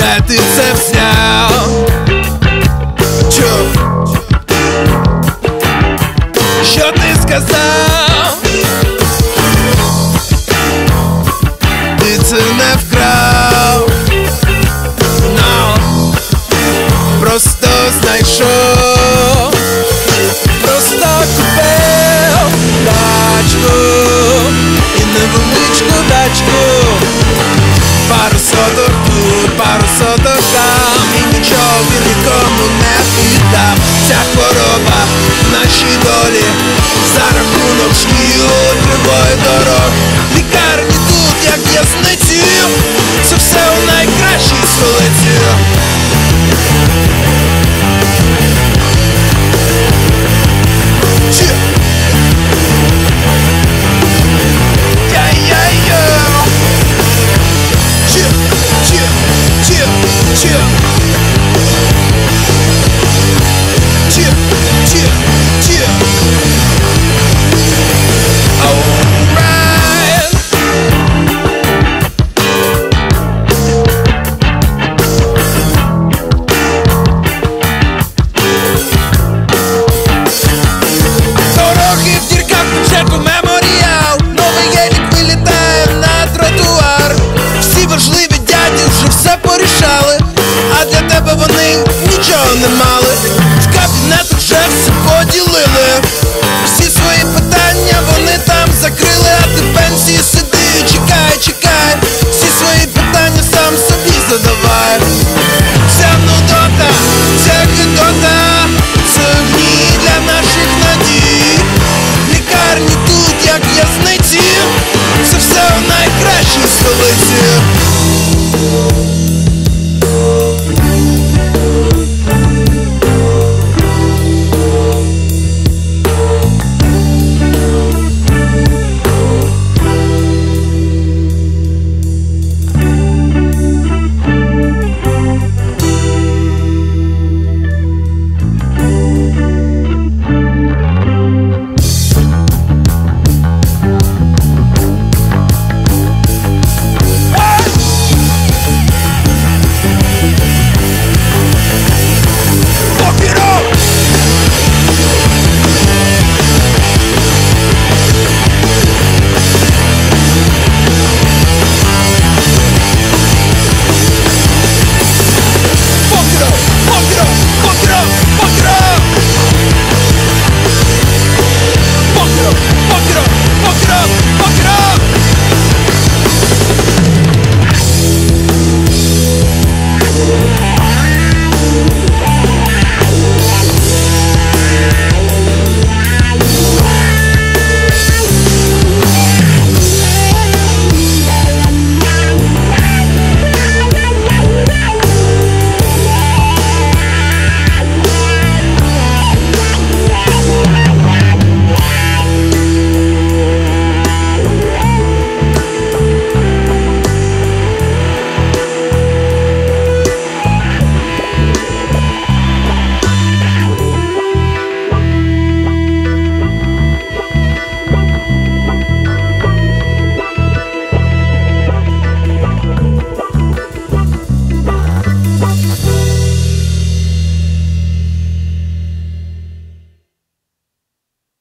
де ти це взяв? Чув, що ти сказав? Ти це не вкрав, no. Просто знайшов, просто купив тачку і невеличку дачку. Пару соток тут, пару соток там, і нічого нікому не віддав. Ця хвороба в нашій долі за рахунок шкіл, кривої дорог. Лікарні тут, як в'язниці, це все у найкращій столиці. Не мали, в кабінетах вже все поділили. Всі свої питання вони там закрили, а ти пенсії